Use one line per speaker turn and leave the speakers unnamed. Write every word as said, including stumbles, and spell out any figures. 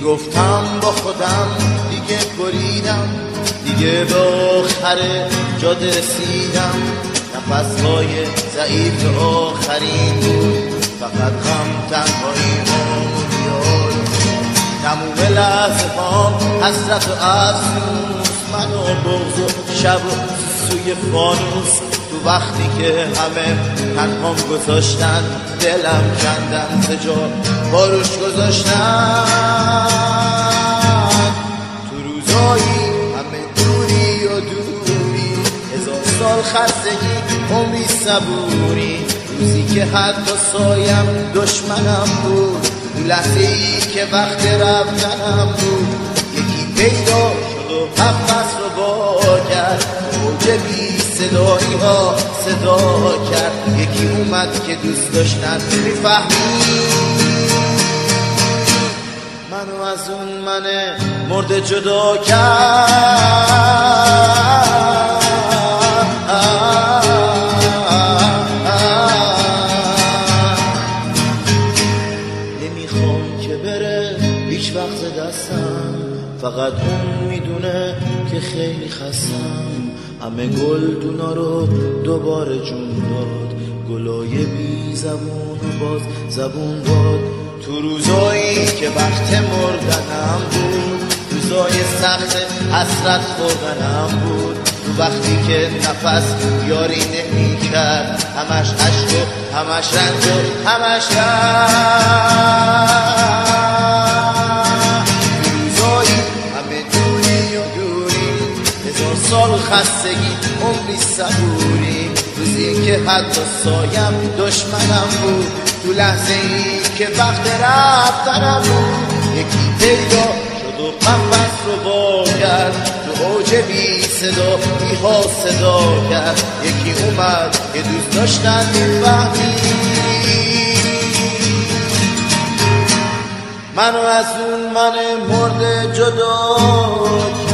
میگفتم با خودم دیگه بریدم، دیگه به آخر جا رسیدم. نفسهای ضعیف آخرین بود، فقط غم تنهایی ما بیاد. تموم لحظه ها حسرت و افسوس، من و بغض و شب سوی فانوس. تو وقتی که همه تنهام گذاشتن، دلم کندن زجا باروش گذاشتن. تو روزایی همه دوری و دوری، هزار سال خستگی عمری صبوری. روزی که حتی سایم دشمنم بود، تو لحظه ای که وقت رفتنم بود. یکی پیدا شد و نفس رو با کرد، موجبی صدایی ها صدا کرد. یکی اومد که دوست داشتن میفهمی منو از اون من مرده جدا کرد. نمیخوام که بره هیچ وقت دستم، فقط اون میدونه که خیلی خستم. همه گل دونا رو دوباره جون داد، گلای بی زبون و باز زبون باد. تو روزایی که وقت مردنم بود، روزای سخت حسرت خوردنم بود. تو وقتی که نفس یاری نمی کرد، همش عشق و همش رنج و همش رنج. روزایی همه دوری و دوری، هزار سال خستگی عمری صبوری. روزی که حتی سایم دشمنم بود، تو لحظه ای که وقت رفتنم بود. یکی پیدا شد و نفس رو با کرد، تو اوج بی صدا بی ها صدا کرد. یکی اومد که دوست داشتن میفهمی منو از اون من مرده جدا کرد.